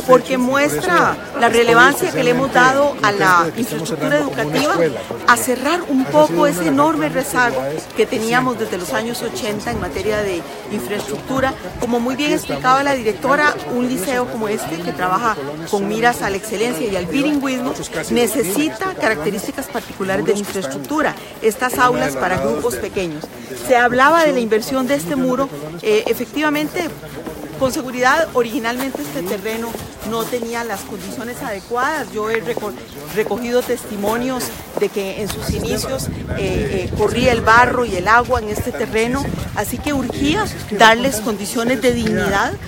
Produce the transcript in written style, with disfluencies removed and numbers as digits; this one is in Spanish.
porque muestra la relevancia que le hemos dado a la infraestructura educativa, a cerrar un poco ese enorme rezago que teníamos desde los años 80 en materia de infraestructura. Como muy bien explicaba la directora, un liceo como este, que trabaja con miras a la excelencia y al bilingüismo, necesita características particulares de la infraestructura, estas aulas para grupos pequeños. Se hablaba de la inversión de este muro, efectivamente, con seguridad, originalmente este terreno no tenía las condiciones adecuadas. Yo he recogido testimonios de que en sus inicios corría el barro y el agua en este terreno, así que urgía darles condiciones de dignidad.